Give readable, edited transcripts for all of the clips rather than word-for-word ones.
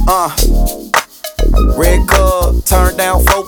Red cup, turn down 4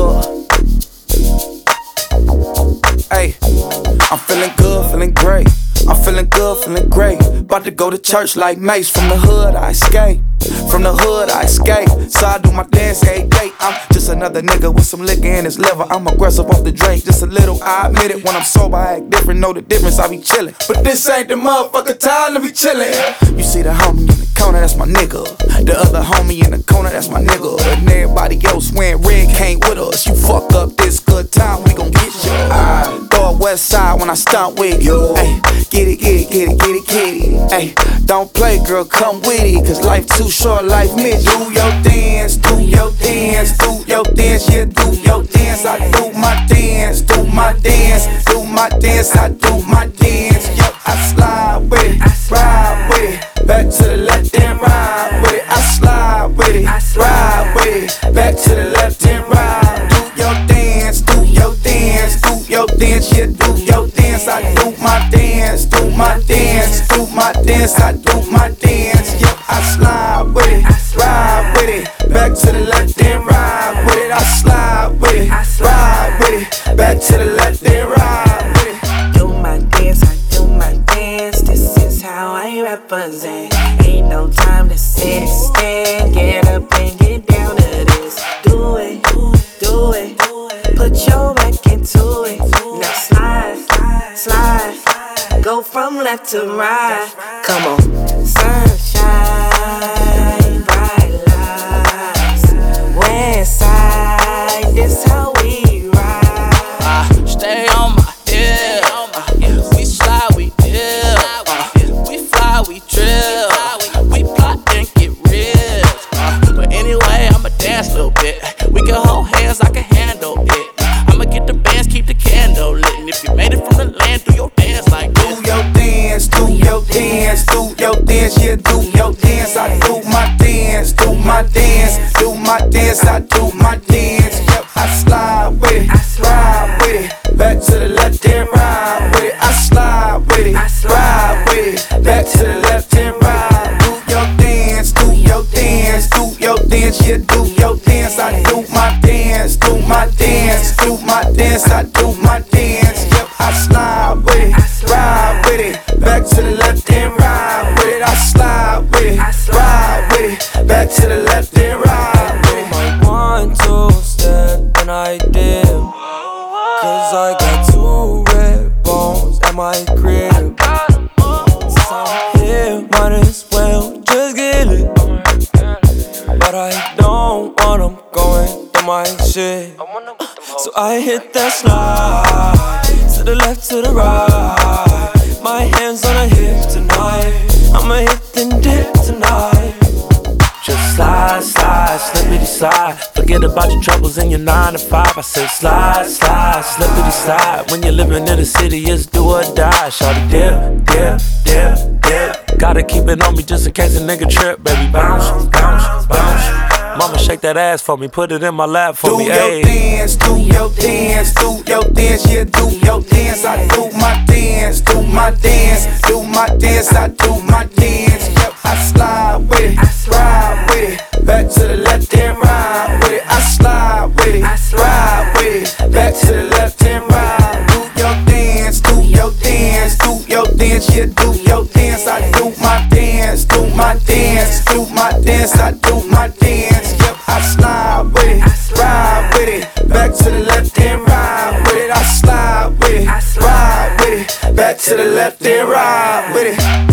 Hey, I'm feeling good, feeling great. I'm feeling good, feeling great. About to go to church like Mace. From the hood I escape. From the hood I escape. So I do my dance every day. I'm just another nigga with some liquor in his liver. I'm aggressive off the drink, just a little, I admit it. When I'm sober I act different, know the difference, I be chillin'. But this ain't the motherfucker time to be chillin'. You see the homie in the corner, that's my nigga. The other homie in the corner, that's my nigga. And everybody else wearing red came with us. You fuck up this good time, we gon' get you. I throw a west side when I stunt with you. Ay, get it, get it, get it, get it, get it. Ay, don't play, girl, come with it. Cause life too short, life mid. Do your dance, do your dance, do your dance, yeah, do your dance. I do my dance, do my dance, do my dance, I do my dance. Yup, I slide with it, ride with it. Back to the left and ride with it. I slide with it, ride with it. Back to the left and ride. Do your dance, do your dance, do your dance, yeah, do your dance. I do my dance, do my dance, do my dance, I do my dance. Yep, I slide with it, ride with it. Back to the left and ride with it. I slide with it, ride with it. Back to the left and ride with it. Do my dance, I do my dance. This is how I represent. Ain't no time to sit and stand. Get up and get down to this. Do it, do it. Put your back into it. Now slide, slide. Go from left to right. Come on. Sunshine, bright lights. West side, this how we ride. Stay on my hip. We slide, we dip. We fly, we drill. We plot and get real. But anyway, I'ma dance a little bit. We can hold hands, I can handle it. I'ma get the bands, keep the candle lit. And if you made it from the land, do your dance like this. Do your dance, do your dance, do your dance, yeah, do your dance. I do my dance, do my dance, do my dance, I do my dance. Yep, I slide with it, ride with it. Back to the left and ride with it. I slide with it, ride with it. Back to the left and ride. Do your dance, do your dance, do your dance, yeah, do your dance. I do my dance, do my dance, do my dance, I do my dance. Yep, I slide with it, ride with it. Back to the left and ride with it. I slide with it, ride with it. Back to the left and ride with it. My 1-2 step and I dip. Cause I got 2 red bones at my crib. Since I'm here, might as well just get it. But I don't want 'em going through my shit. So I hit that slide, to the left, to the right. My hands on the hip tonight. I'ma hit the dip tonight. Just slide, slide, slippity slide. Forget about your troubles and your 9 to 5. I said slide, slide, slippity slide. When you're living in the city, it's do or die. Shawty dip, dip, dip, dip. Gotta keep it on me just in case a nigga trip. Baby bounce, bounce, bounce. Mama shake that ass for me, put it in my lap for me. Do your dance, do your dance, do your dance, yeah, do your dance. I do my dance, do my dance, do my dance, I do my dance. Yep, I slide with it, ride with it. Back to the left and ride with it. I slide with it, ride with it. Back to the left and ride. Do your dance, do your dance, do your dance, yeah, do your dance. I do my dance, do my dance, do my dance, I do my dance. Yep, I slide with it, ride with it. Back to the left and ride with it. I slide with it, ride with it. Back to the left and ride with it.